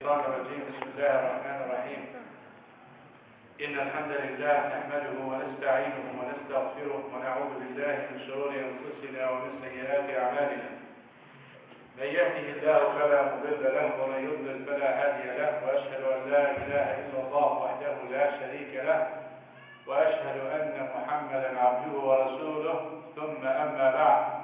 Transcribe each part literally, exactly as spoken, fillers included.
الشيطان الرجيم بسم الله الرحمن الرحيم إن الحمد لله نحمده ونستعينه ونستغفره ونعوذ بالله من شرور أنفسنا ومن سيئات أعمالنا من يهده الله فلا مضل له ومن يضلل فلا هادي له وأشهد أن لا إله إلا الله وحده لا شريك له وأشهد أن محمدا عبده ورسوله ثم أما بعد.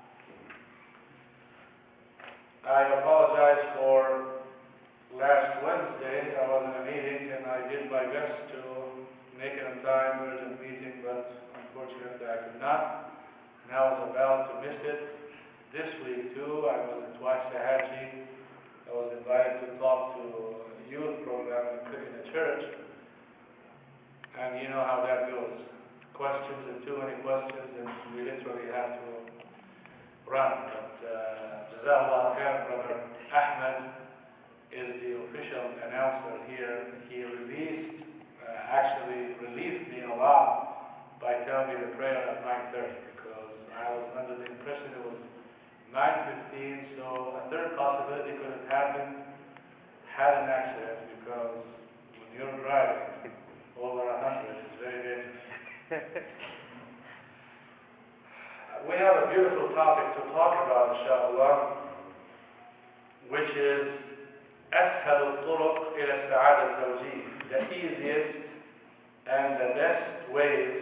I apologize for last Wednesday. I was in a meeting and I did my best to make it on time, urgent meeting, but unfortunately I could not. And I was about to miss it. This week too, I was in Waxahachie. I was invited to talk to a youth program in a church. And you know how that goes. Questions and too many questions, and we literally have to run. But uh, Jazakallah khair, Brother Ahmed is the official announcer here. He released, uh, actually relieved me a lot by telling me the prayer at nine thirty, because I was under the impression it was nine fifteen, so a third possibility could have happened, had an accident, because when you're driving over a hundred, it's very dangerous. We have a beautiful topic to talk about, inshallah, which is أسهل الطرق إلى السعادة الزوجية, the easiest and the best ways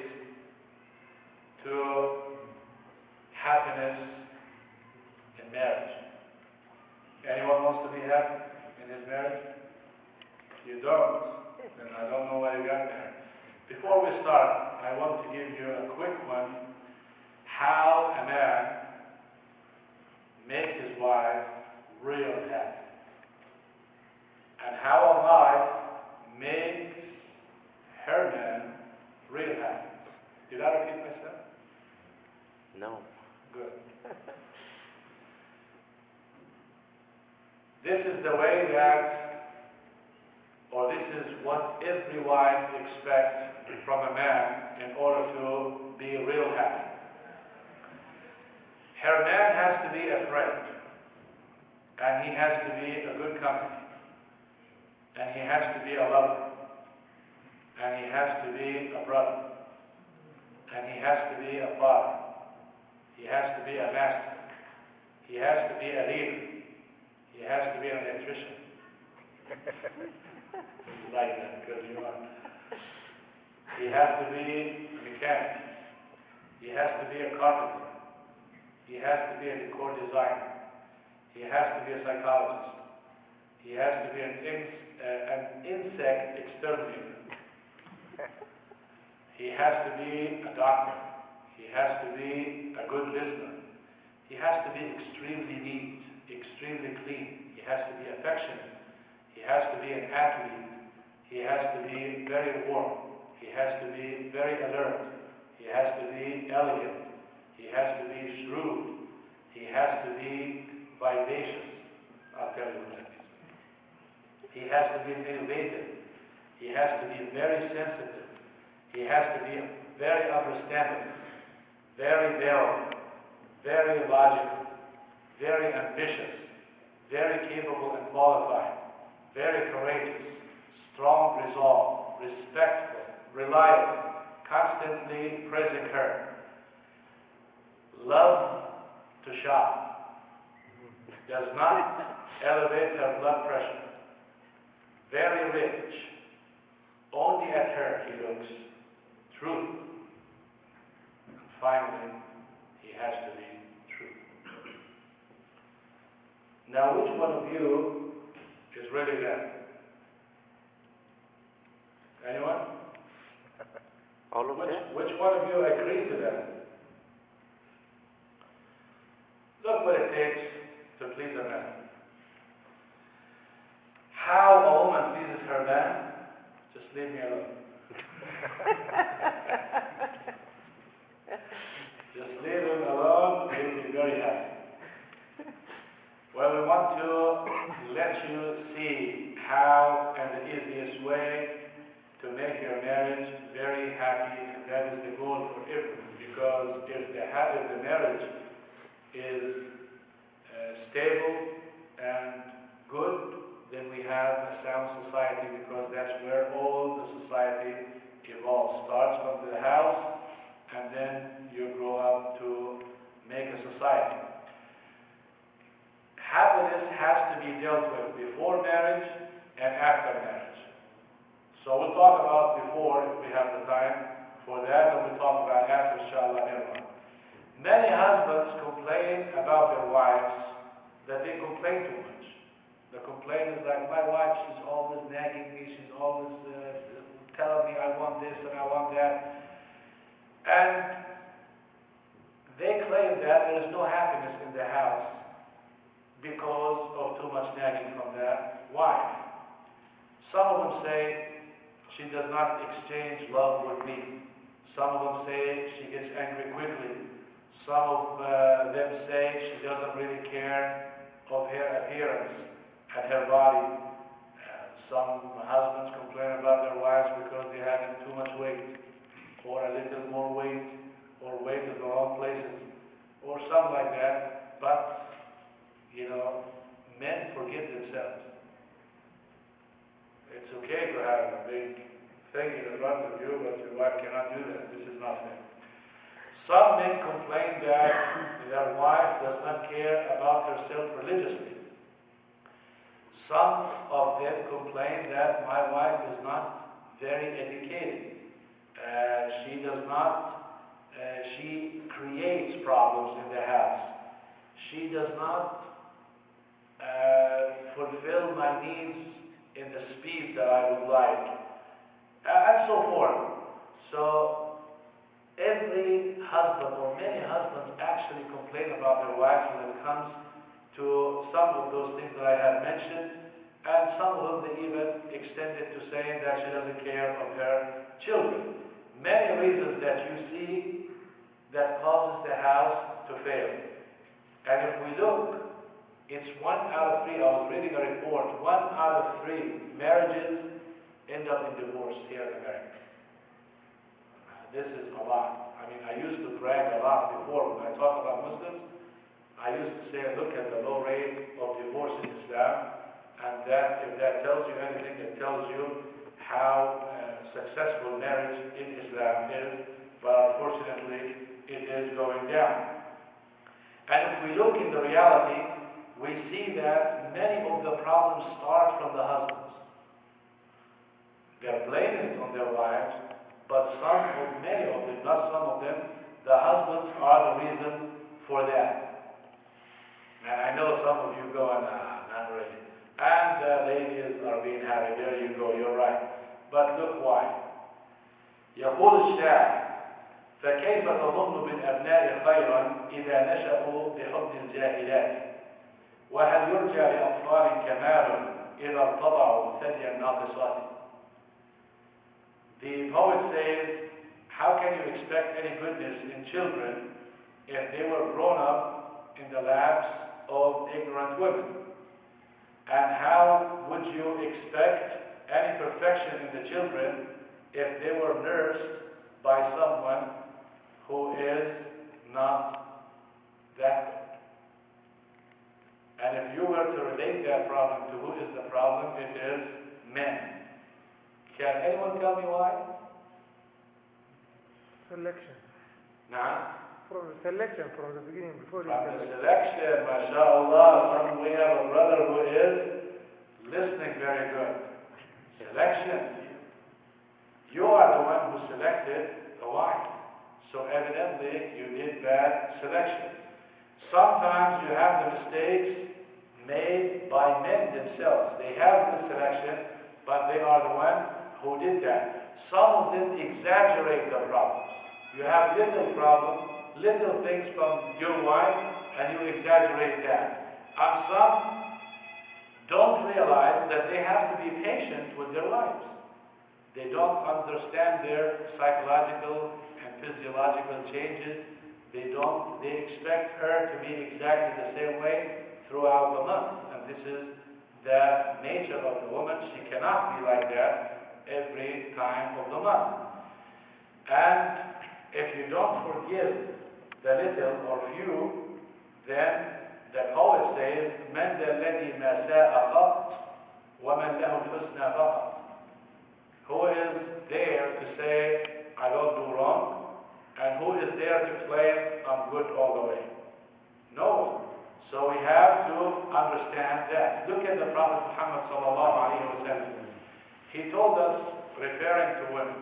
to happiness in marriage. Anyone wants to be happy in his marriage? You don't, then I don't know why you got there. Before we start, I want to give you a quick one. How a man makes his wife real happy, and how a wife makes her man real happy. Did I repeat myself? No. Good. This is the way that, or this is what every wife expects from a man in order to be real happy. Her man has to be a friend, and he has to be a good company, and he has to be a lover, and he has to be a brother, and he has to be a father, he has to be a master, he has to be a leader, he has to be an electrician. You like that because you are. He has to be a mechanic, he has to be a carpenter, he has to be a decor designer. He has to be a psychologist. He has to be an, ins uh, an insect exterminator. He has to be a doctor. He has to be a good listener. He has to be extremely neat, extremely clean. He has to be affectionate. He has to be an athlete. He has to be very warm. He has to be very alert. He has to be elegant. He has to be shrewd. He has to be vivacious. I'll tell you what that is. He has to be innovative. He has to be very sensitive. He has to be very understanding, very bearable, very logical, very ambitious, very capable and qualified, very courageous, strong resolve, respectful, reliable, constantly praising her. Love to shop, does not elevate her blood pressure, very rich, only at her he looks, truth, and finally he has to be true. Now, which one of you is really that? Anyone? All of which, them? which one of you agrees to that? Look what it takes to please a man. How a woman pleases her man, just leave me alone. Just leave him alone, he'll be very happy. Well, we want to let you see how and the easiest way to make your marriage very happy, and that is the goal for everyone. Because if the, if the marriage is uh, stable and good, then we have a sound society, because that's where all the society evolves. Starts from the house, and then you grow up to make a society. Happiness has to be dealt with before marriage and after marriage. So we'll talk about before if we have the time for that, and we'll talk about after, inshallah, everyone. Many husbands complain about their wives that they complain too much. The complaint is like, my wife, she's always nagging me, she's always uh, telling me I want this and I want that. And they claim that there is no happiness in the house because of too much nagging from the wife. Some of them say she does not exchange love with me. Some of them say she gets angry quickly. Some of uh, them say she doesn't really care of her appearance and her body. Uh, some husbands complain about their wives because they have too much weight, or a little more weight, or weight in the wrong places, or something like that. But, you know, men forget themselves. It's okay to have a big thing in front of you, but your wife cannot do that. This is not fair. Some men complain that their wife does not care about herself religiously. Some of them complain that my wife is not very educated. Uh, she does not, uh, she creates problems in the house. She does not uh, fulfill my needs in the speed that I would like, uh, and so forth. So every husband, or many husbands, actually complain about their wives when it comes to some of those things that I have mentioned, and some of them they even extend it to saying that she doesn't care of her children. Many reasons that you see that causes the house to fail. And if we look, it's one out of three. I was reading a report. One out of three marriages end up in divorce here in America. This is a lot. I mean, I used to brag a lot before when I talk about Muslims. I used to say, look at the low rate of divorce in Islam, and that, if that tells you anything, it tells you how uh, successful marriage in Islam is. But unfortunately, it is going down. And if we look in the reality, we see that many of the problems start from the husbands. They're blaming it on their wives, but some of, many of them, not some of them, the husbands are the reason for that. And I know some of you go, nah, not really. And the ladies are being happy. There you go, you're right. But look why. يقول الشاعر: فكيف تظن بالأبناء خيرا إذا نشأوا بحب الجاهلات؟ وهل يرجى لأطفال كمال إذا ارتضعوا ثدي الناقصات؟ The poet says, how can you expect any goodness in children if they were grown up in the laps of ignorant women? And how would you expect any perfection in the children if they were nursed by someone who is not that good? And if you were to relate that problem to who is the problem, it is men. Can anyone tell me why? Selection. Nah. From the selection from the beginning, before you From the selection, mashallah, we have a brother who is listening very good. Selection. You are the one who selected the wife. So evidently you did bad selection. Sometimes you have the mistakes made by men themselves. They have the selection, but they are the one who did that. Some of them exaggerate the problems. You have little problems, little things from your wife, and you exaggerate that. And some don't realize that they have to be patient with their wives. They don't understand their psychological and physiological changes. They don't, they expect her to be exactly the same way throughout the month. And this is the nature of the woman. She cannot be like that every time of the month. And if you don't forgive the little or few, then the poet says, من ذا الذي ما ساء قط وَمَنْ لَهُ الْحُسْنَى فَقَطْ. Who is there to say, I don't do wrong, and who is there to claim I'm good all the way? No one. So we have to understand that. Look at the Prophet Muhammad sallallahu alayhi wa sallam. He told us, referring to women,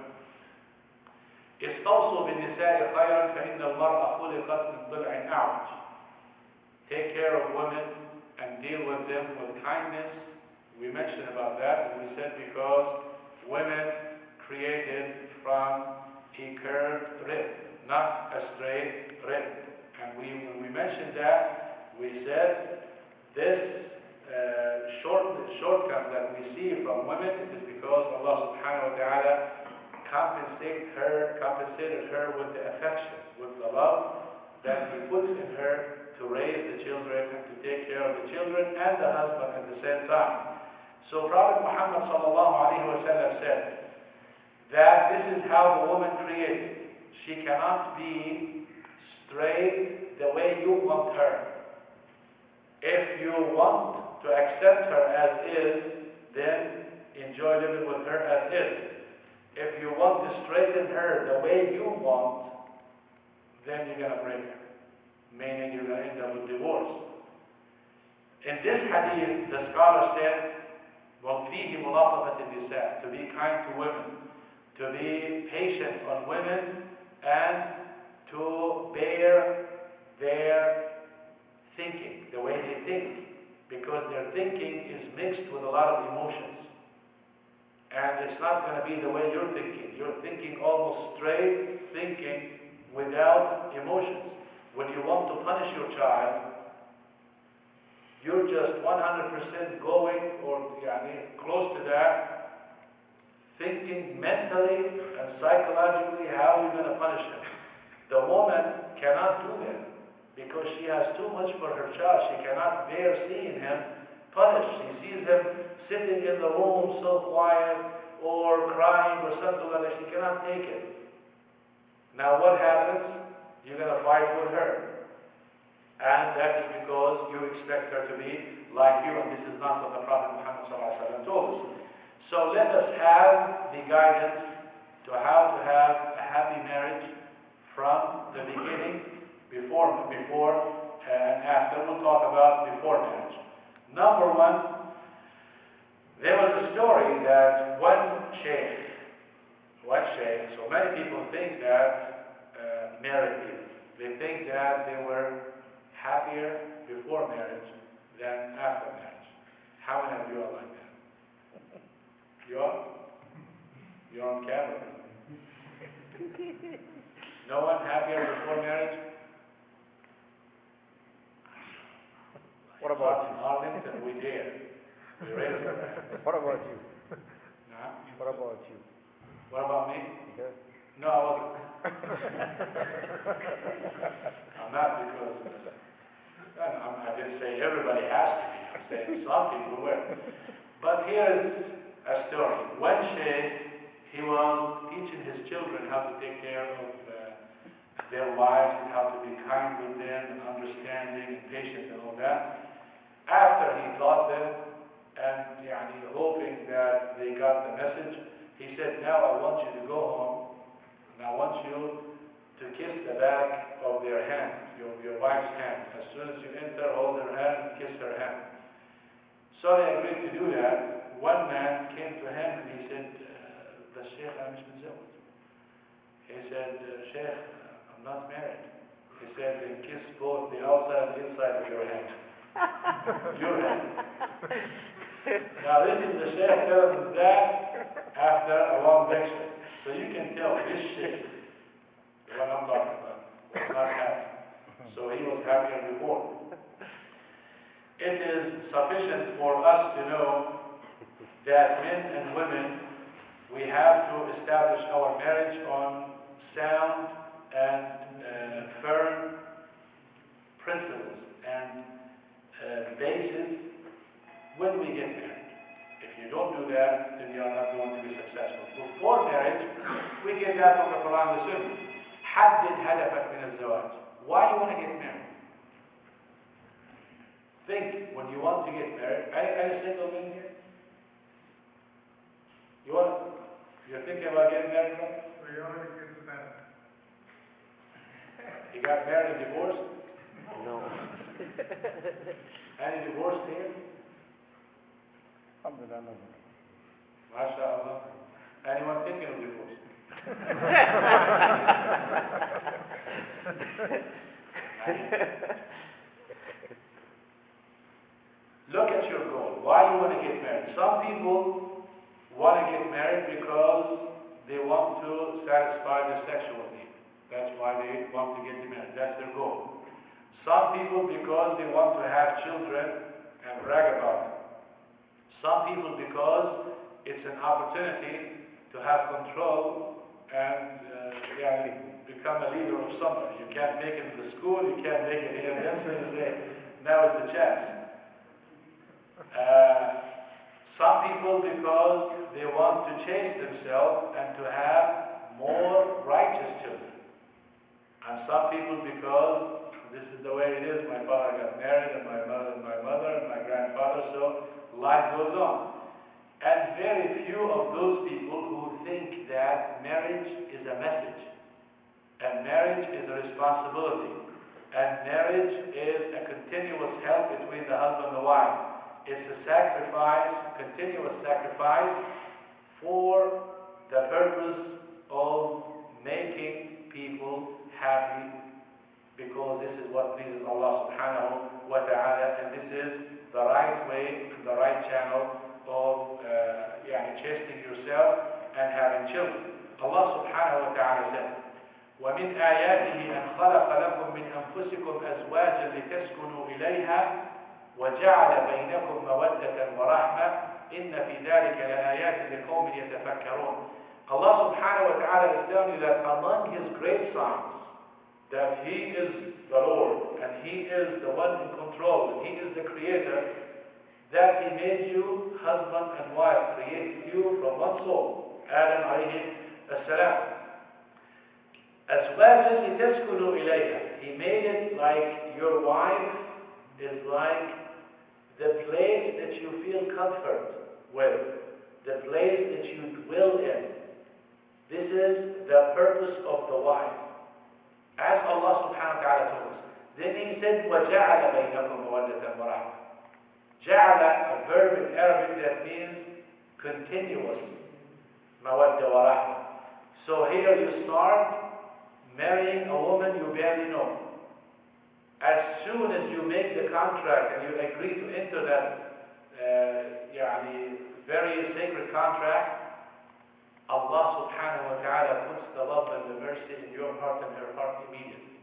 استوصوا بالنساء خيرا فإن المرأة خلقت من ضلع أعوج. Take care of women and deal with them with kindness. We mentioned about that, and we said because women created from a curved rib, not a straight rib. And we, when we mentioned that, we said this uh, short, shortcome that we see from women, it is because Allah subhanahu wa ta'ala compensated her, compensated her with the affection, with the love that He puts in her to raise the children and to take care of the children and the husband at the same time. So Prophet Muhammad sallallahu alaihi wasallam said that this is how the woman created. She cannot be straight the way you want her. If you want to accept her as is, then enjoy living with her as is. If you want to straighten her the way you want, then you're going to break her, meaning you're going to end up with divorce. In this hadith, the scholar said, وَفِيهِ مُلَاطَفَةِ النِّسَاءِ, to be kind to women, to be patient on women, and to bear their thinking, the way they think, because their thinking is mixed with a lot of emotions. And it's not going to be the way you're thinking. You're thinking almost straight thinking without emotions. When you want to punish your child, you're just one hundred percent going, or yani, close to that, thinking mentally and psychologically how you're going to punish him. The woman cannot do that because she has too much for her child. She cannot bear seeing him punished. She sees him sitting in the room so quiet or crying or something like that. She cannot take it. Now what happens? You're going to fight with her. And that is because you expect her to be like you, and this is not what the Prophet Muhammad sallallahu alaihi wasallam told us. So let us have the guidance to how to have a happy marriage from the beginning, before, before uh, and after. We'll talk about before marriage. Number one, there was a story that one sheikh, one sheikh, so many people think that uh, married people, they think that they were happier before marriage than after marriage. How many of you are like that? You are? You're on camera. No one happier before marriage? What about you? Arlington, we dare. We raise our hand. What about you? Nah? What about you? What about me? Yeah. No, I wasn't. I'm not because I'm, I didn't say everybody has to be. I'm saying some people were. But here's a story. One sheikh, he was teaching his children how to take care of uh, their wives and how to be kind with them and understanding and patient and all that. After he taught them and yani, hoping that they got the message, he said, now I want you to go home and I want you to kiss the back of their hand, your, your wife's hand. As soon as you enter, hold her hand and kiss her hand. So they agreed to do that. One man came to him and he said, the Sheikh, I'm متزوج. He said, Sheikh, I'm not married. He said, then kiss both the outside and inside of your hand. Your hand. Now this is the Sheikh telling him that after a long lecture. So you can tell this Sheikh, the one I'm talking about, was not happy. So he was happier before. It is sufficient for us to know that men and women, we have to establish our marriage on sound and uh, firm principles and uh, basis when we get married. If you don't do that, then you are not going to be successful. Before marriage, we get that from the Quran and the Sunnah. حدد هدفك من الزواج. Why you want to get married? Think when you want to get married. Are, are you single men here? You're thinking about getting married? Bro? We already get married. You got married and divorced? No. Any divorced here? Alhamdulillah. MashaAllah. Anyone thinking of divorce? Look at your goal. Why you want to get married? Some people want to get married because they want to satisfy their sexual need. That's why they want to get married. That's their goal. Some people because they want to have children and brag about them. Some people because it's an opportunity to have control and uh, yeah, become a leader of somebody. You can't make it in the school, you can't make it here. Now is the chance. Uh, some people because they want to change themselves and to have more righteous children. And some people because this is the way it is. My father got married and my mother and my mother and my grandfather, so life goes on. And very few of those people who think that marriage is a message, and marriage is a responsibility, and marriage is a continuous help between the husband and the wife. It's a sacrifice, continuous sacrifice for the purpose of making people happy, because this is what pleases Allah subhanahu wa ta'ala, and this is the right way, the right channel of uh, يعني chastening yourself and having children. Allah subhanahu wa ta'ala said, وَمِنْ آيَاتِهِ أَنْ خَلَقَ لَكُم مِّنْ أَنفُسِكُمْ أَزْوَاجًا لِتَسْكُنُوا إِلَيْهَا وَجَعَلَ بَيْنَكُمْ مَوَدَّةً وَرَحْمَةً إِنَّ فِي ذَلِكَ لَآيَاتٍ لِقَوْمٍ يَتَفَكَّرُونَ. Allah subhanahu wa ta'ala is telling you that among His great signs, that He is the Lord, and He is the one in control, and He is the Creator, that He made you husband and wife, created you from one soul, Adam alayhi as-salam. أَزْوَاجًا لِتَسْكُنُوا إِلَيْهَا. He made it like your wife is like the place that you feel comfort with, the place that you dwell in. This is the purpose of the wife. As Allah subhanahu wa ta'ala told us. Then He said, وَجَعَلَ بَيْنَكُمْ مَوَدَّةً وَرَحْمَةً. Ja'ala, a verb in Arabic that means continuous. Mawadda wa rahma. So here you start marrying a woman you barely know. As soon as you make the contract and you agree to enter that uh, يعني, very sacred contract, Allah subhanahu wa ta'ala puts the love and the mercy in your heart and her heart immediately.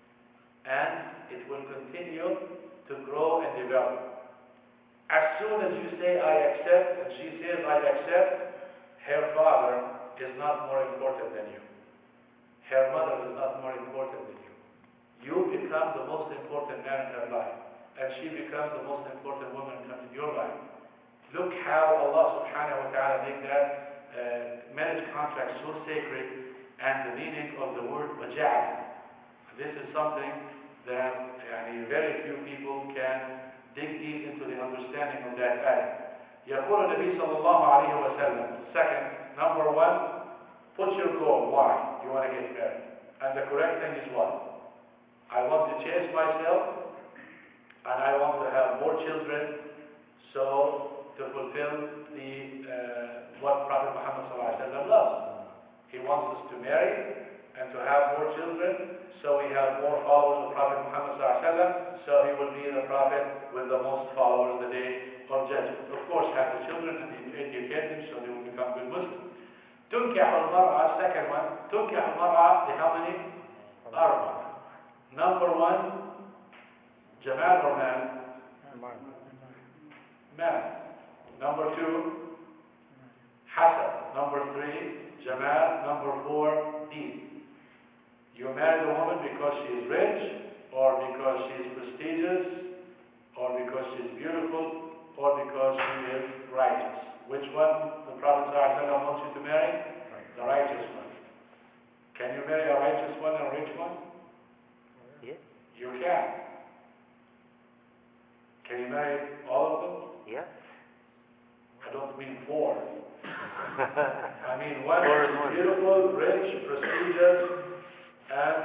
And it will continue to grow and develop. As soon as you say, I accept, and she says, I accept, her father is not more important than you. Her mother is not more important than you. You become the most important man in her life, and she becomes the most important woman in your life. Look how Allah subhanahu wa ta'ala made that uh, marriage contract so sacred, and the meaning of the word waja'al. This is something that yani, very few people can dig deep into the understanding of that ayah. يقول النبي صلى الله عليه وسلم. Second, number one, put your goal. Why you want to get married? And the correct thing is what? I want to change myself, and I want to have more children, so to fulfill the uh, what Prophet Muhammad sallallahu alaihi wasallam loves. He wants us to marry and to have more children, so we have more followers of Prophet Muhammad sallallahu alaihi wasallam, so he will be the Prophet with the most followers the day of judgment. Of course, have the children and educate them so they will become good Muslims. تنكح المرأة, second one, تنكح المرأة لhow many? أربعة. Number one, Jamal or man? Man. Number two, Hassan. Number three, Jamal. Number four, Deen. You marry the woman because she is rich, or because she is prestigious, or because she is beautiful, or because she is righteous. Which one the Prophet ﷺ wants you to marry? The righteous one. Can you marry a righteous one and a rich one? Yes. You can. Can you marry all of them? Yes. I don't mean four. I mean, one Four is in one. beautiful, rich, prestigious, and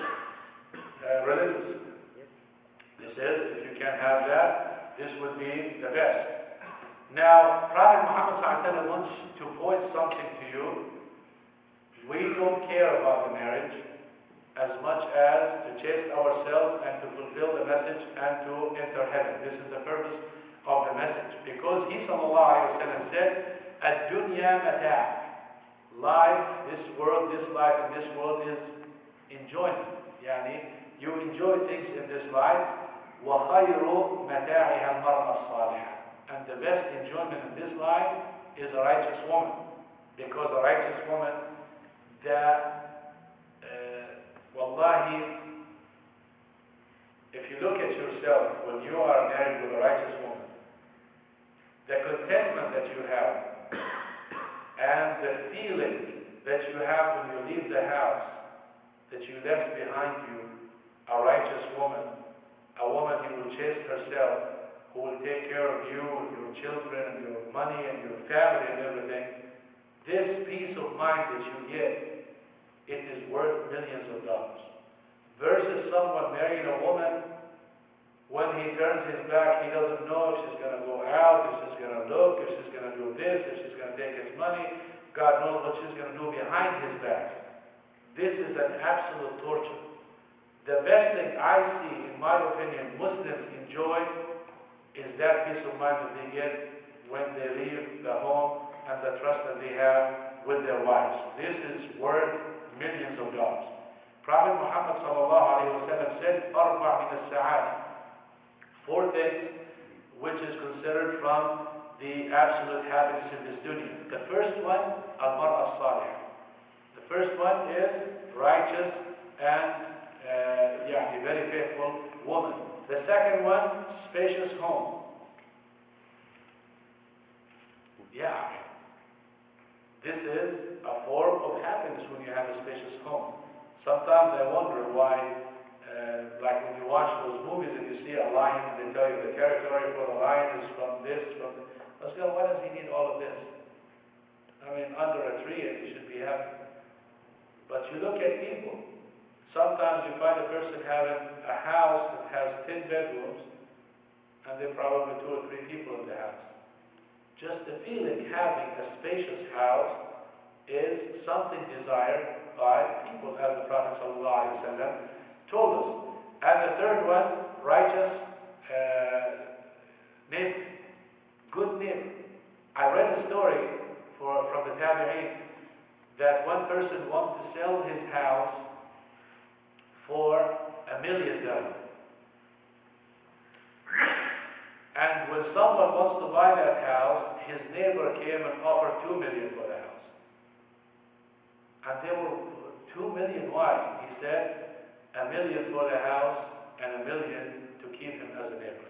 uh, religious. This is, if you can have that, this would be the best. Now, Prophet Muhammad sallallahu alaihi wasallam wants to point something to you. We don't care about the marriage as much as to chase ourselves and to fulfill the message and to enter heaven. This is the purpose of the message. Because he sallallahu alaihi wasallam said, "Ad-dunya mata'." Life, this world, this life in this world is enjoyment. Yani, you enjoy things in this life. وَخَيْرُ مَتَاعِهَا الْمَرْأَةُ الصَّالِحَةُ. And the best enjoyment in this life is a righteous woman. Because a righteous woman, that, uh, wallahi, if you look at yourself when you are married with a righteous woman, the contentment that you have and the feeling that you have when you leave the house, that you left behind you a righteous woman, a woman who will chase herself, who will take care of you, your children, and your money, and your family, and everything. This peace of mind that you get, it is worth millions of dollars. Versus someone marrying a woman, when he turns his back, he doesn't know if she's going to go out, if she's going to look, if she's going to do this, if she's going to take his money. God knows what she's going to do behind his back. This is an absolute torture. The best thing I see, in my opinion, Muslims enjoy is that peace of mind that they get when they leave the home and the trust that they have with their wives. This is worth millions of dollars. Prophet Muhammad sallallahu alaihi wasallam said, "Arba' min as-sa'adah." Four things which is considered from the absolute happiness in this dunya. The first one, al-mar'a as-salihah. The first one is righteous and uh, yeah, a very faithful woman. The second one, spacious home. Yeah. This is a form of happiness when you have a spacious home. Sometimes I wonder why, uh, like when you watch those movies and you see a lion and they tell you the territory for the lion is from this, from this. But still, why does he need all of this? I mean, under a tree and he should be happy. But you look at people. Sometimes you find a person having a house that has ten bedrooms and there are probably two or three people in the house. Just the feeling having a spacious house is something desired by people, as the Prophet ﷺ told us. And the third one, righteous uh, neighbor, good neighbor. I read a story for, from the Tabi'een that one person wanted to sell his house for a million dollars. And when someone wants to buy that house, his neighbor came and offered two million for the house. And they were two million why? He said a million for the house and a million to keep him as a neighbor.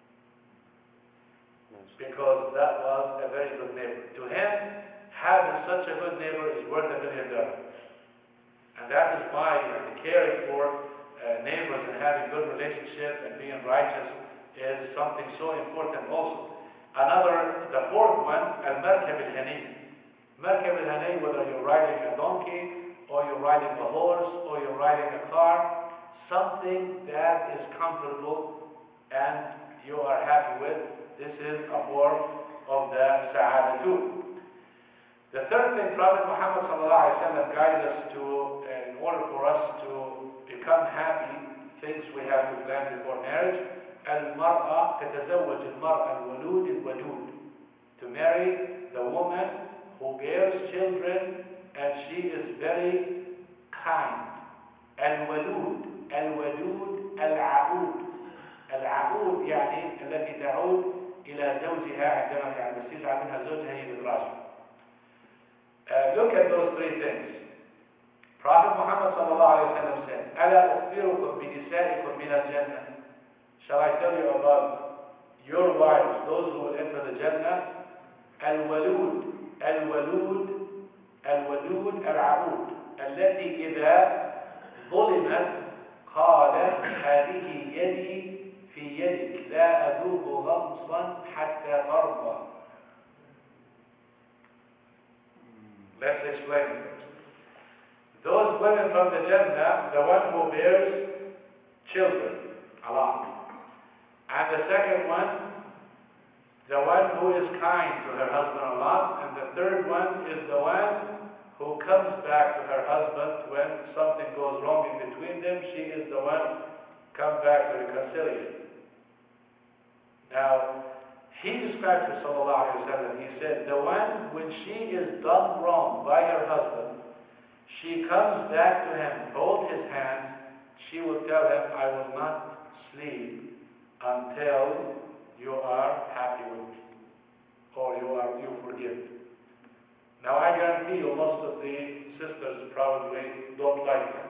Because that was a very good neighbor. To him, having such a good neighbor is worth a million dollars. And that is why uh, caring for uh, neighbors and having good relationship and being righteous is something so important also. Another, the fourth one, al-markab al-hani. Markab al-hani, whether you're riding a donkey, or you're riding a horse, or you're riding a car, something that is comfortable and you are happy with, this is a form of the sa'adah too. The third thing Prophet Muhammad ﷺ guided us to, uh, in order for us to become happy, things we have to plan before marriage, المرأة تتزوج المرأة الولود الودود. To marry the woman who bears children and she is very kind. الولود الودود العقود. العقود يعني التي تعود إلى زوجها عندما يعني يستزعل منها زوجها هي بتراجع. Uh, look at those three things. Prophet Muhammad sallallahu alayhi wa sallam said, أَلَا أُخْبِرُكُمْ بِنِسَائِكُمْ مِنَ الْجَنَّةِ. Shall I tell you about your wives, those who will enter the Jannah? الولود الولود الودود العقود التي إذا ظلمت قالت هذه يدي في يدك لا أذوق غمصا حتى ترضى. Let's explain it first. Those women from the Jannah, the one who bears children, a lot. And the second one, the one who is kind to her husband a lot. And the third one is the one who comes back to her husband when something goes wrong in between them. She is the one come back to reconciliate. Now, he described her, sallallahu alayhi wa sallam, he said, the one, when she is done wrong by her husband, she comes back to him, hold his hand, she will tell him, I will not sleep until you are happy with me, or you are you forgive me. Now I guarantee you most of the sisters probably don't like that.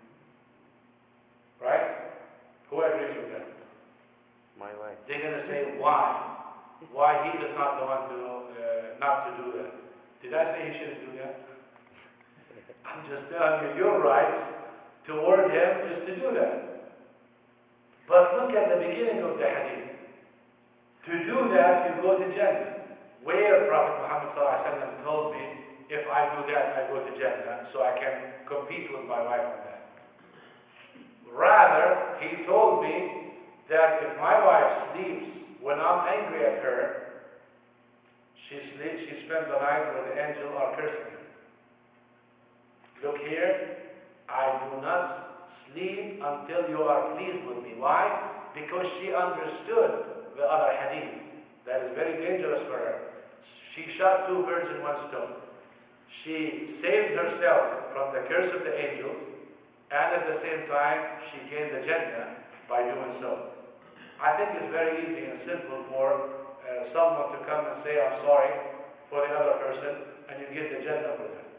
Right? Who agrees with that? My wife. They're going to say, why? Why he is not the one to, uh, not to do that? Did I say he shouldn't do that? I'm just telling you, your right toward him is to do that. But look at the beginning of the hadith. To do that, you go to Jannah. Where Prophet Muhammad sallallahu alaihi wasallam told me, if I do that, I go to Jannah, so I can compete with my wife on that. Rather, he told me that if my wife sleeps when I'm angry at her, she sleeps, she spends the night where the angels are cursing her. Look here, I do not sleep until you are pleased with me. Why? Because she understood the other hadith. That is very dangerous for her. She shot two birds in one stone. She saved herself from the curse of the angels, and at the same time, she gained the Jannah by doing so. I think it's very easy and simple for uh, someone to come and say, I'm sorry for the other person, and you get the Jannah for that.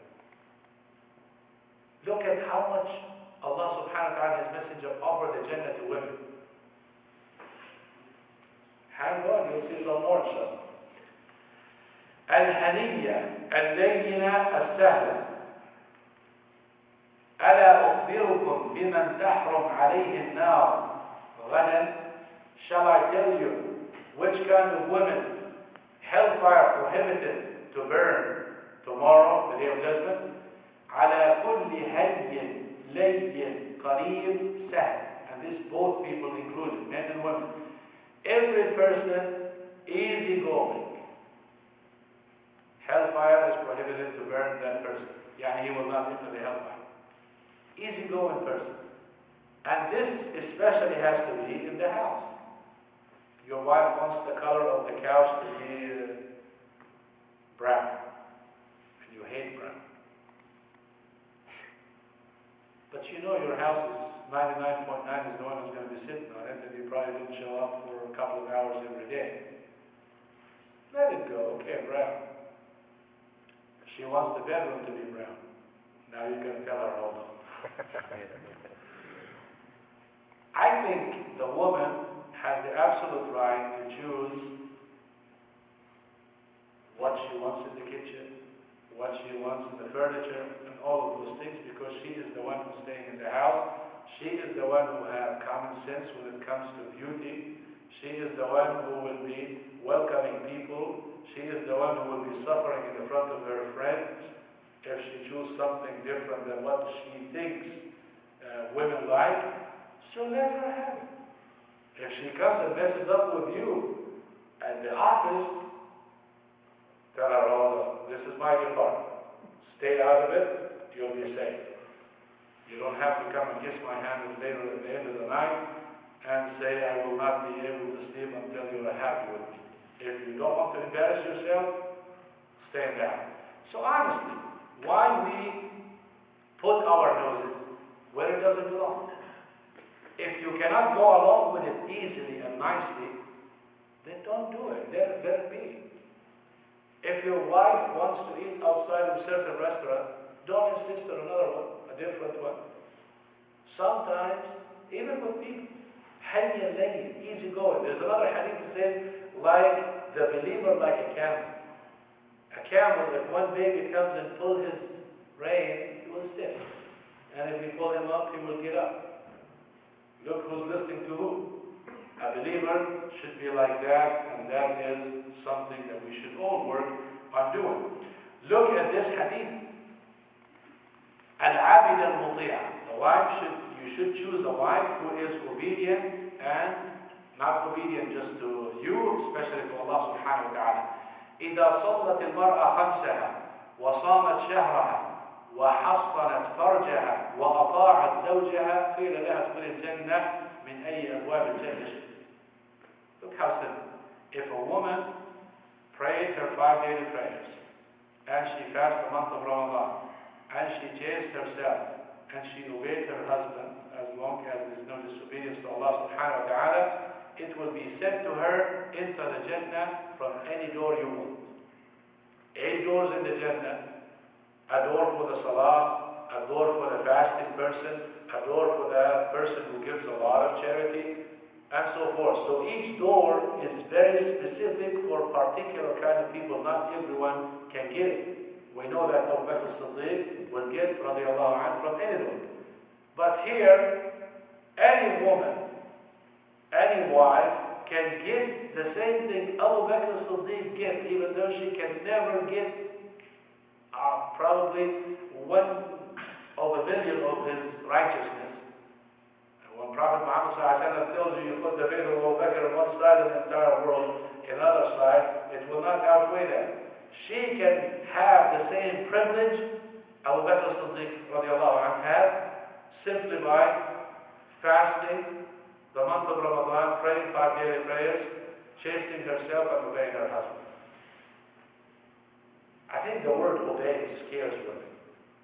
Look at how much Allah subhanahu wa ta'ala, His messenger, offered the Jannah to women. Hang on, you'll see some more inshallah. الهنية اللينة السهلة ألا أخبركم بمن تحرم عليه النار غدا. Shall I tell you which kind of women hellfire prohibited to burn tomorrow, the day of judgment? على كل هين لين قريب سهل. And this both people included, men and women. Every person easygoing. Hellfire is prohibited to burn that person. Yeah, he will not enter the hellfire. Easygoing person. And this especially has to be in the house. Your wife wants the color of the couch to be uh, brown. And you hate brown. But you know your house is ninety-nine point nine is the one who's going to be sitting on it, and you probably didn't show up for a couple of hours every day. Let it go. Okay, brown. She wants the bedroom to be brown. Now you can tell her, hold on. I think the woman has the absolute right to choose what she wants in the kitchen, what she wants in the furniture, and all of those things, because she is the one who's staying in the house. She is the one who has common sense when it comes to beauty. She is the one who will be welcoming people. She is the one who will be suffering in the front of her friends if she chooses something different than what she thinks uh, women like. So let her have it. If she comes and messes up with you at the office, tell her, hold on, this is my department. Stay out of it, you'll be safe. You don't have to come and kiss my hand later at the end of the night and say, I will not be able to sleep until you are happy with me. If you don't want to embarrass yourself, stay down. So honestly, why we put our noses where it doesn't belong? If you cannot go along with it easily and nicely, then don't do it. Let, let it be. If your wife wants to eat outside of a certain restaurant, don't insist on another one, a different one. Sometimes, even with people, hayy al-layl, easy going. There's another hadith that says, like the believer, like a camel. A camel, if one baby comes and pulls his rein, he will sit. And if we pull him up, he will get up. Look who's listening to who. A believer should be like that, and that is something that we should all work on doing. Look at this hadith. Al-abid al-muti'a. The wife should, you should choose a wife who is obedient and not obedient just to you, especially to Allah subhanahu wa ta'ala. إذا صلت المرأة خمسها وصامت شهرها وحصنت فرجها وأطاعت زوجها قيل لها ادخل الجنة من أي أبواب الجنة. Look how simple. If a woman prays her five daily prayers and she fasts the month of Ramadan and she chased herself and she obeyed her husband as long as there is no disobedience to Allah subhanahu wa ta'ala, it will be said to her, enter the Jannah from any door you want. Eight doors in the Jannah. A door for the Salah, a door for the fasting person, a door for the person who gives a lot of charity, and so forth. So each door is very specific for particular kind of people. Not everyone can get it. We know that Abu Bakr as-Siddiq will get radiallahu anhu from any door. But here, any woman, any wife can get the same thing Abu Bakr as-Siddiq gets, even though she can never get uh, probably one of a million of his righteousness. And when Prophet Muhammad sallallahu alaihi wasallam tells you you put the faith of Abu Bakr on one side of the entire world, in the other side, it will not outweigh that. She can have the same privilege Abu Bakr as-Siddiq radiallahu anhu had simply by fasting the month of Ramadan, praying five daily prayers, chastening herself and obeying her husband. I think the word obey scares women.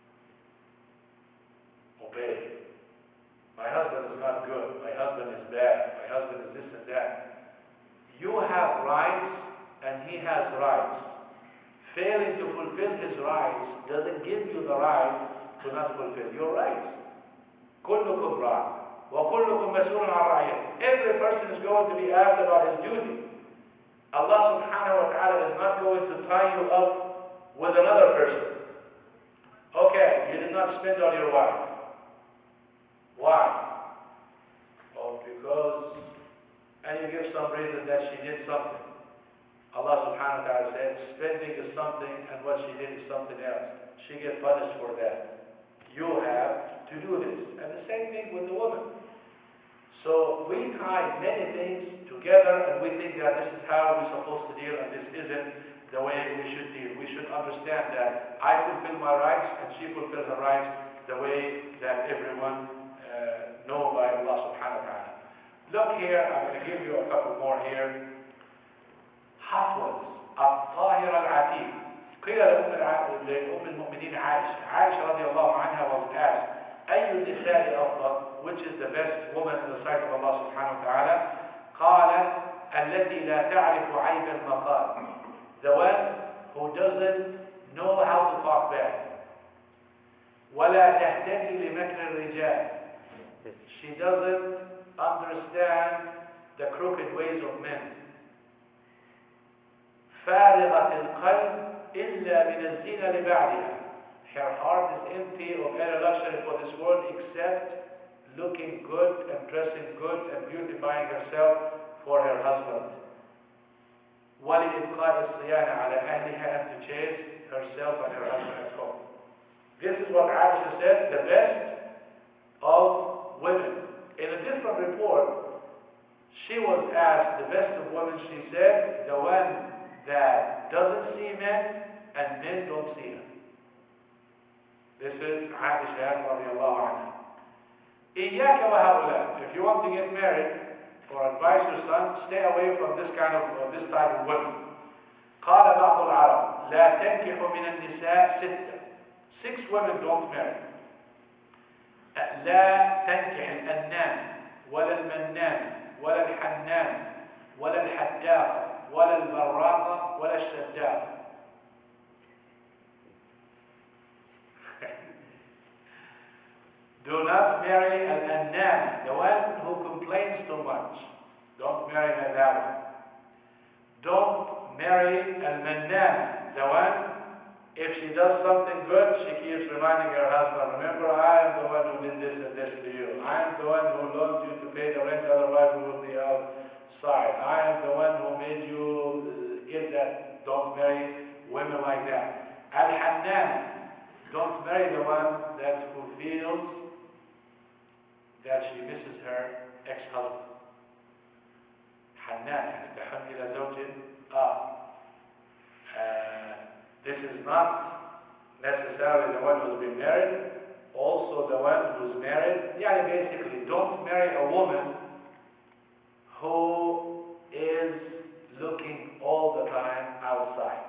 Obey. My husband is not good. My husband is bad. My husband is this and that. You have rights and he has rights. Failing to fulfill his rights doesn't give you the right to not fulfill your rights. كلكم راع وكلكم مسؤول عن رعيته. Every person is going to be asked about his duty. Allah subhanahu wa ta'ala is not going to tie you up with another person. Okay, you did not spend on your wife. Why? Oh, because, and you give some reason that she did something. Allah subhanahu wa ta'ala said, spending is something and what she did is something else. She gets punished for that. You have to do this. And the same thing with the woman. So we tie many things together and we think that this is how we're supposed to deal and this isn't the way we should deal. We should understand that I fulfill my rights and she fulfills her rights the way that everyone uh, know by Allah subhanahu wa ta'ala. Look here, I'm going to give you a couple more here. حفظ الطاهرة العتيق. قيل لأم المؤمنين عائشة. عائشة رضي الله عنها was asked, أي النساء أفضل? Which is the best woman in the sight of Allah subhanahu wa ta'ala? قالت التي لا تعرف عيب المقال. The one who doesn't know how to talk back. ولا تهتدي لمكر الرجال. She doesn't understand the crooked ways of men. فارغة القلب إلا من الزينة لبعدها. Her heart is empty of any luxury for this world except looking good and dressing good and beautifying herself for her husband. ولإبقاء الصيانة على أهلها and to chase herself and her husband at home. This is what Aisha said, the best of women. In a different report, she was asked the best of women, she said, the one that doesn't see men and men don't see her. This is Aisha radiallahu anha. إياك وهؤلاء. If you want to get married or advise your son, stay away from this kind of uh, this type of women. قال بعض العرب لا تنكح من النساء ستة. Six women don't marry. لا تنكح الأنان ولا المنان ولا الحنان ولا الحداقة ولا البراقة ولا الشداقة. Do not marry an annan, the one who complains too much. Don't marry her that one. Don't marry al-mannan, the one, if she does something good, she keeps reminding her husband, remember, I am the one who did this and this to you. I am the one who loaned you to pay the rent, otherwise we would be outside. I am the one who made you get that. Don't marry women like that. Al Hanan, don't marry the one that who feels that she misses her ex-husband. حنان يعني تحن إلى زوج آخر. Uh, this is not necessarily the one who's been married, also the one who's married. Yeah, basically, don't marry a woman who is looking all the time outside.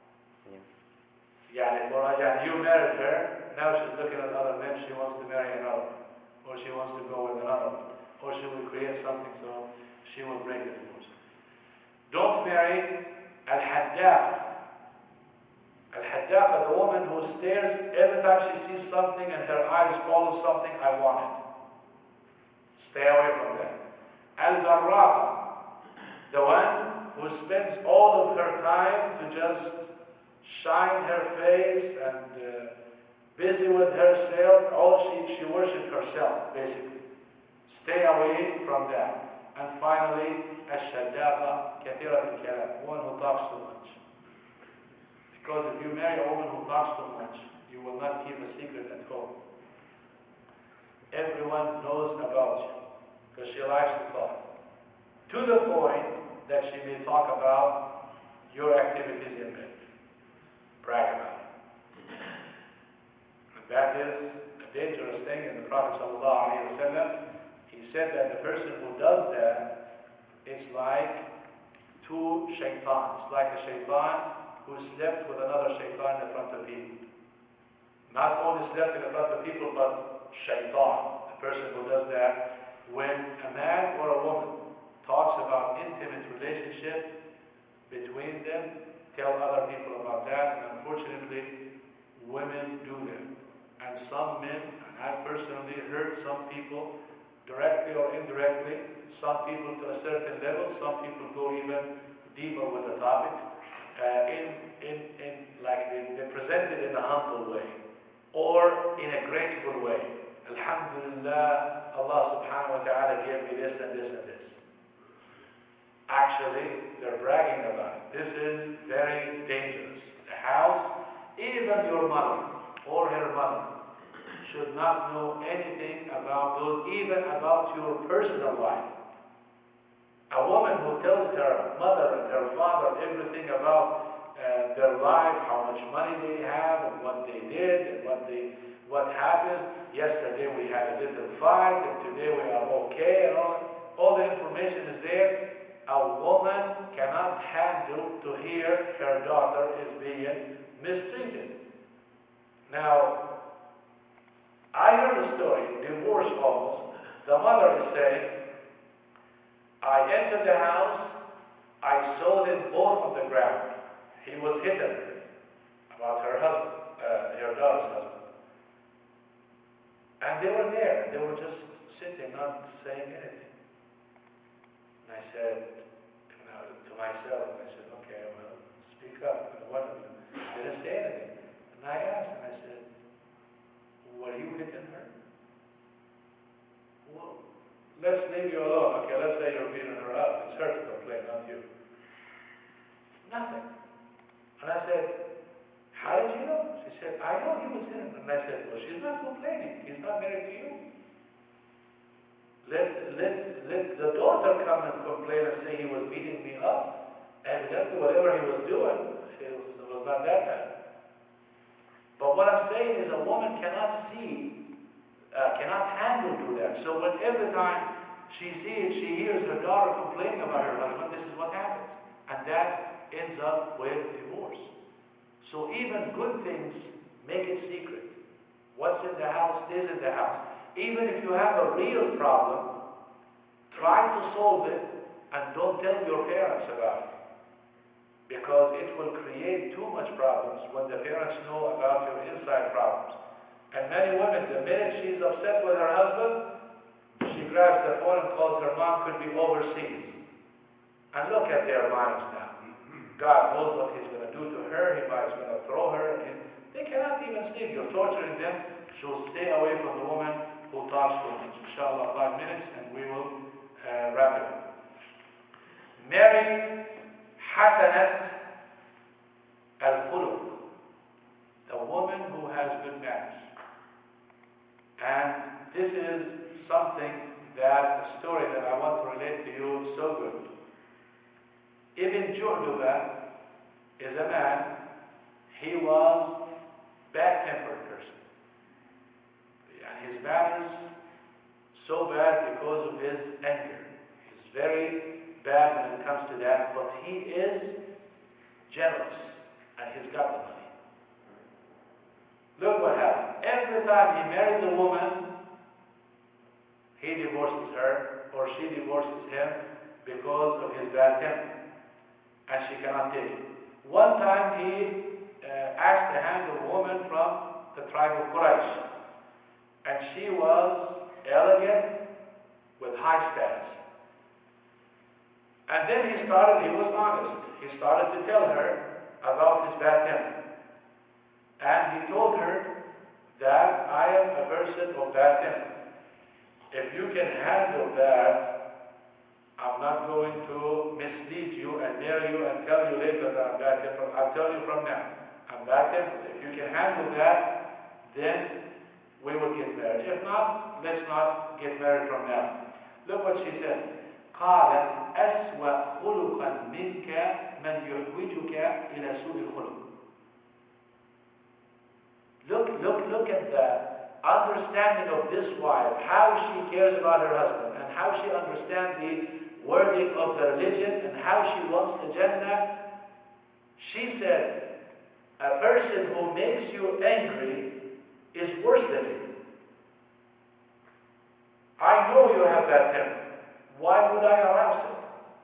Yeah, for yeah, you married her, now she's looking at other men, she wants to marry another, or she wants to go with another, or she will create something so she will break the divorce. Don't marry al-haddaqa. Al-haddaqa, the woman who stares every time she sees something and her eyes follow something, I want it. Stay away from that. Al-barraqa, the one who spends all of her time to just shine her face and uh, busy with herself. All she, she worships herself, basically. Stay away from that. And finally, ash-shaddaqa, kathirat al-kalam, one who talks too much. Because if you marry a woman who talks too much, you will not keep a secret at home. Everyone knows about you, because she likes to talk. To the point that she may talk about your activities in bed. Brag about it. And that is a dangerous thing, and the Prophet ﷺ, he said that the person who does that, it's like two shaitans. It's like a shaitan who slept with another shaitan in front of people. Not only slept in front of people, but shaitan. The person who does that, when a man or a woman talks about intimate relationship between them, tell other people about that, and unfortunately, women do that. And some men, and I personally heard some people, directly or indirectly, some people to a certain level, some people go even deeper with the topic, uh, in, in, in, like they, they present it in a humble way, or in a grateful way. Alhamdulillah, Allah subhanahu wa ta'ala gave me this and this and this. Actually, they're bragging about it. This is very dangerous. The house, even your mother or her mother, should not know anything about those, even about your personal life. A woman who tells her mother and her father everything about uh, their life, how much money they have, and what they did, and what they, what happened. Yesterday we had a little fight, and today we are okay, and all, all the information is there. A woman cannot handle to hear her daughter is being mistreated. Now, I heard a story, divorce almost. The mother is saying, I entered the house, I saw them both on the ground. He was hitting her about her husband, uh, her daughter's husband. And they were there, they were just sitting, not saying anything. And I said, you know, to myself, I said, okay, well, speak up. And one of them didn't say anything. And I asked, and I said, were you hitting her? Well, let's leave you alone. Okay, let's say you're beating her up. It's her to complain, not you. Nothing. And I said, how did you know? She said, I know he was hitting her. And I said, well, she's not complaining. He's not married to you. Let, let, let the daughter come and complain and say he was beating me up. Evidently, whatever he was doing, it was, it was not that bad. But what I'm saying is a woman cannot see, uh, cannot handle to that. So when every time she sees, she hears her daughter complaining about her husband, this is what happens. And that ends up with divorce. So even good things, make it secret. What's in the house stays in the house. Even if you have a real problem, try to solve it and don't tell your parents about it. Because it will create too much problems when the parents know about your inside problems. And many women, the minute she's upset with her husband, she grabs the phone and calls her mom, could be overseas. And look at their minds now. God knows what he's going to do to her. He might going to throw her. In. They cannot even sleep. You're torturing them. So stay away from the woman who talks too much. Inshallah, five minutes, and we will uh, wrap it up. Marry حسنة الخلق, the something that, a story that I want to relate to you so good. Ibn Ju'duba is a man, he was bad-tempered person. And his manners so bad because of his anger. He's very bad when it comes to that, but he is generous and he's got the money. Look what happened. Every time he marries a woman, he divorces her or she divorces him because of his bad temper. And she cannot take it. One time he uh, asked the hand of a woman from the tribe of Quraysh. And she was elegant with high status. And then he started, he was honest. He started to tell her about his bad temper. And he told her that I am a person of bad temper. If you can handle that, I'm not going to mislead you and marry you and tell you later that I'm bad tempered. I'll tell you from now. I'm bad tempered. If you can handle that, then we will get married. If not, let's not get married from now. Look what she said. قالت أسوأ خلقا منك من يحوجك إلى سوء الخلق. Look, look, look at the understanding of this wife, how she cares about her husband, and how she understands the wording of the religion, and how she wants the Jannah. She said, a person who makes you angry is worse than you. I know you have that temper. Why would I arouse it?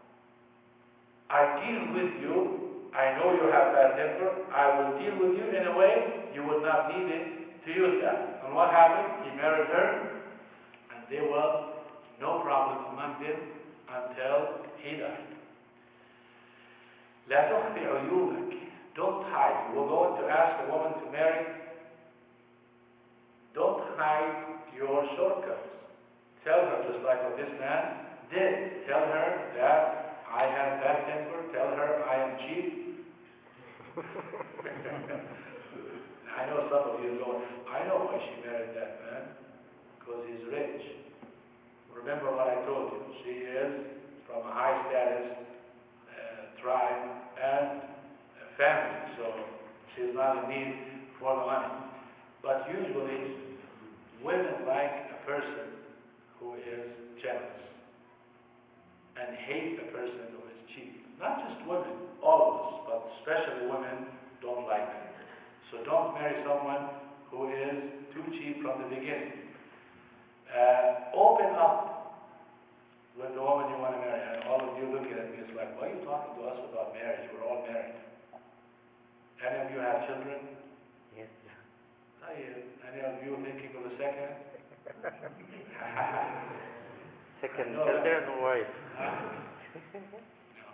I deal with you. I know you have bad temper. I will deal with you in a way you would not need it to use that. And what happened? He married her, and there was no problem among them until he died. لا تخفي عيوبك. Don't hide. You were going to ask a woman to marry. Don't hide your shortcuts. Tell her, just like what this man did. Tell her that I have bad temper. Tell her I am cheap. I know some of you go, I know why she married that man. Because he's rich. Remember what I told you. She is from a high status uh, tribe and family. So she's not in need for the money. But usually, women like a person who is generous and hate a person who is cheap. Not just women, all of us, but especially women don't like that. So don't marry someone who is too cheap from the beginning. Uh, open up with the woman you want to marry. And all of you looking at me is like, why are you talking to us about marriage? We're all married. Any of you have children? Yes. Any of you thinking of a second? Second No, children or wife? No.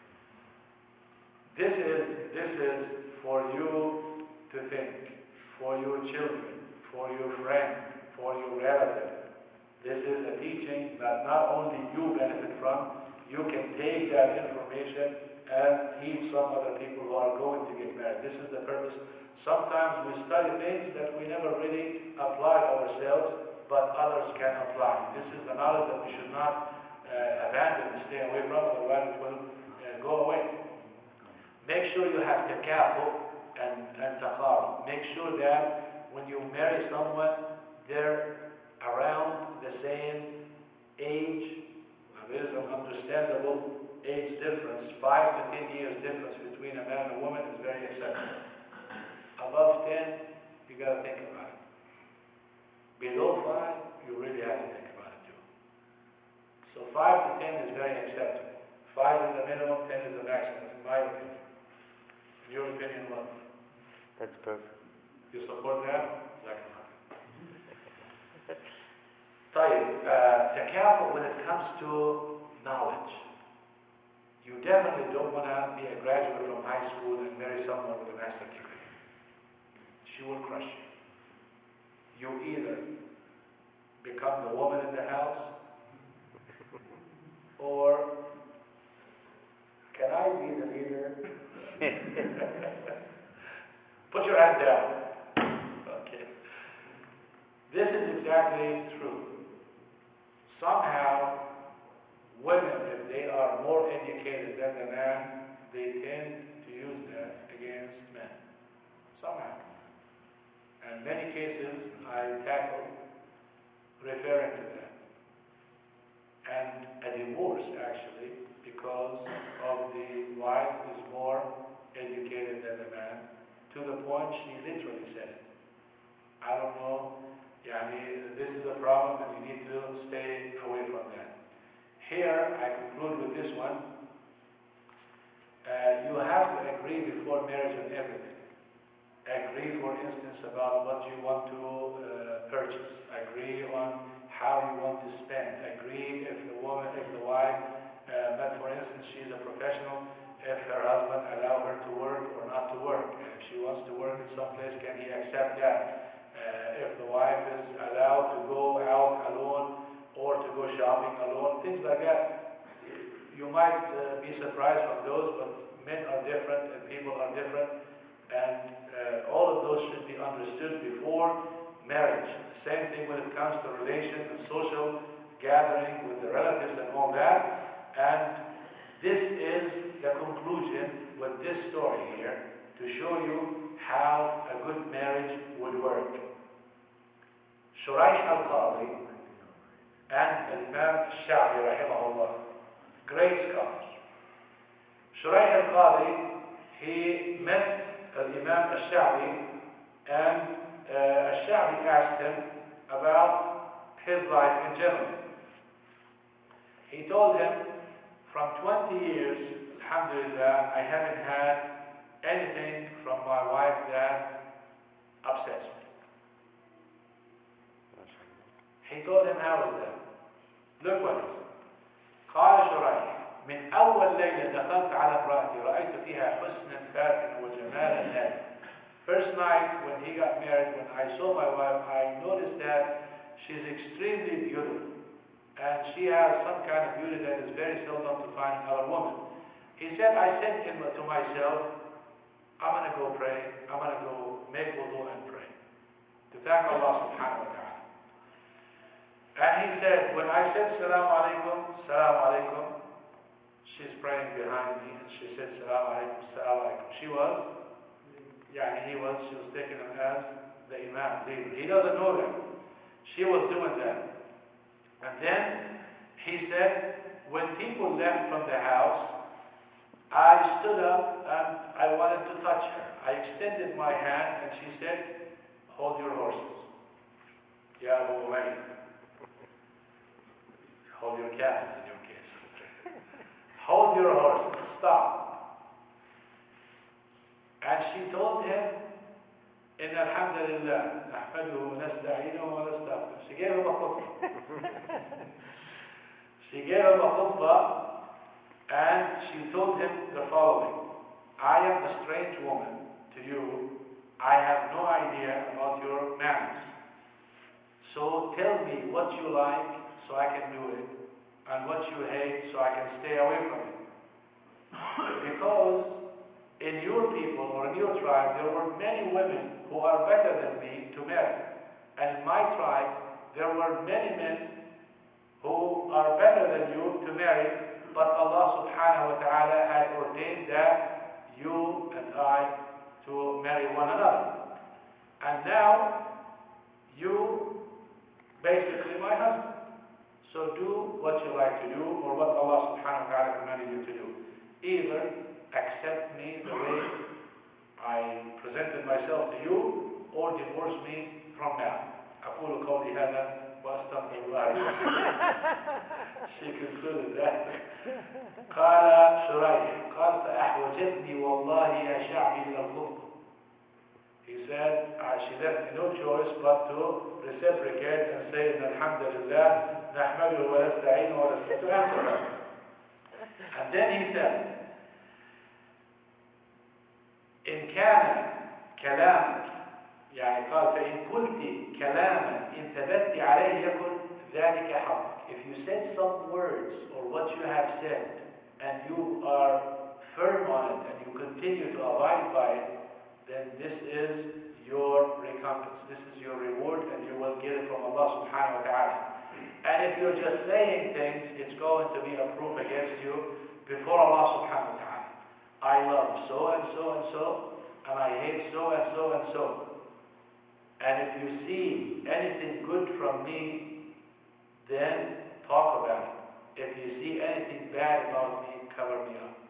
This is this is for you to think, for your children, for your friends, for your relatives. This is a teaching that not only you benefit from, you can take that information and teach some other people who are going to get married. This is the purpose. Sometimes we study things that we never really apply ourselves, but others can apply. This is the knowledge that we should not uh, abandon and stay away from, otherwise it will uh, go away. Make sure you have takafu and, and taqarub. Make sure that when you marry someone, they're around the same age. There is an understandable age difference. Five to ten years difference between a man and a woman is very acceptable. Above ten, you got to think about it. Below five, you really have to think about it too. So five to ten is very acceptable. Five is the minimum, ten is the maximum, in my opinion. In your opinion, what? That's perfect. You support that? Exactly. طيب, uh, تكافؤ when it comes to knowledge. You definitely don't want to be a graduate from high school and marry someone with a master's degree. She will crush you. You either become the woman in the house, or can I be the leader? Put your hand down. Okay. This is exactly true. somehow women, if they are more educated than the man, they tend to use that against men. Somehow. And many cases I tackle referring to that. And a divorce actually, because of the wife is more educated than the man, to the point she literally said it. I don't know, yani, this is a problem and you need to stay away from that. Here, I conclude with this one. Uh, you have to agree before marriage on everything. Agree, for instance, about what you want to uh, purchase. Agree on how you want to spend. Agree if the woman, if the wife, uh, but for instance, she's a professional, if her husband allow her to work or not to work. And if she wants to work in some place, can he accept that? Uh, if the wife is allowed to go out alone or to go shopping alone, things like that. You might uh, be surprised from those, but men are different and people are different, and uh, all of those should be understood before marriage. The same thing when it comes to relations and social gathering with the relatives and all that. And this is the conclusion with this story here to show you how a good marriage would work. Shuraih al-Qadi and Imam al-Sha'bi rahimahullah, great scholars. Shuraih al-Qadi, he met Imam al-Sha'bi, and uh, al-Sha'bi asked him about his life in general. He told him, from twenty years, alhamdulillah, I haven't had anything from my wife that upsets me. He told him, how is that? Look what he said. قال شريح من أول ليلة دخلت على امرأتي رأيت فيها حسنا فاتنا وجمالا هادئا. First night when he got married, when I saw my wife, I noticed that she's extremely beautiful. And she has some kind of beauty that is very seldom to find in other women. He said, I said to myself, I'm going to go pray. I'm going to go make wudu and pray. To thank Allah subhanahu wa ta'ala. And he said, when I said salam alaikum, salam alaikum, she's praying behind me, and she said salam alaikum, salam alaikum. She was, yeah, he was, she was taking him as the imam, leader. He doesn't know that. She was doing that. And then he said, when people left from the house, I stood up and I wanted to touch her. I extended my hand and she said, hold your horses. Ya Abu Umayr. Hold your camels in your case. Hold your horses. Stop. And she told him, إن الحمد لله نحمده ونستعينه ونستغفره. She gave him a khutbah. She gave him a khutbah and she told him the following. I am a strange woman to you. I have no idea about your manners. So tell me what you like so I can do it, and what you hate so I can stay away from it. Because in your people or in your tribe, there were many women who are better than me to marry. And in my tribe, there were many men who are better than you to marry, but Allah subhanahu wa ta'ala had ordained that you and I to marry one another. And now, you basically my husband. So do what you like to do, or what Allah subhanahu wa ta'ala commanded you to do. Either accept me the way I presented myself to you, or divorce me from now. أقول قولي هذا وأستغفر الله. She concluded that. قال شريح قال فأحوجتني والله يا شعبي إلى الخطبة. He said, uh, she left no choice but to reciprocate and say, Alhamdulillah, نحمده ونستعينه ونستغفره. And then he said, إن كان كلامك يعني قال فإن قلت كلاما إن ثبت عليه يكن ذلك حقك. If you said some words or what you have said and you are firm on it and you continue to abide by it, then this is your recompense. This is your reward and you will get it from Allah subhanahu wa ta'ala. And if you're just saying things, it's going to be a proof against you before Allah subhanahu wa ta'ala. I love so and so and so, and I hate so and so and so. And if you see anything good from me, then talk about it. If you see anything bad about me, cover me up.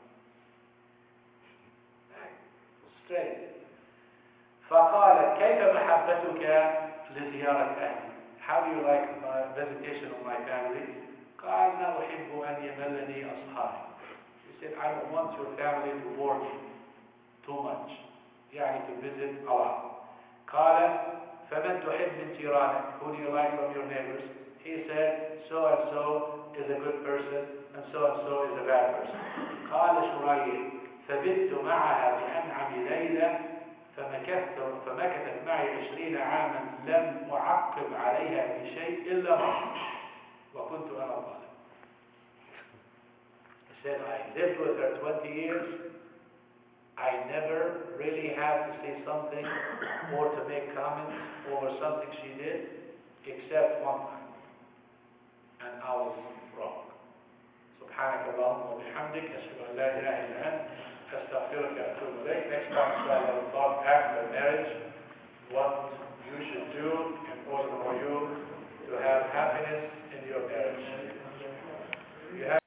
Straight. فقال كيف محبتك لزيارة أهلي? How do you like my visitation of my family? قال لا أحب أن يملني أصحابي. He said, I don't want your family to bore me too much. يعني to visit a lot. قال فمن تحب من جيرانك? Who do you like from your neighbors? He said, so and so is a good person, and so and so is a bad person. قال شريح فبت معها بأنعم ليلة فمكثت فمكثت معي عشرين عاما لم أعقب عليها بشيء إلا مرة وكنت أنا الظالم. He said, I lived with her twenty years. I never really had to say something or to make comments over something she did, except one time. And I was wrong. سبحانك اللهم وبحمدك أشهد أن لا إله إلا أنت أستغفرك وأتوب إليك. Next time, inshallah, we'll talk after marriage, what you should do in order for you to have happiness in your marriage. You have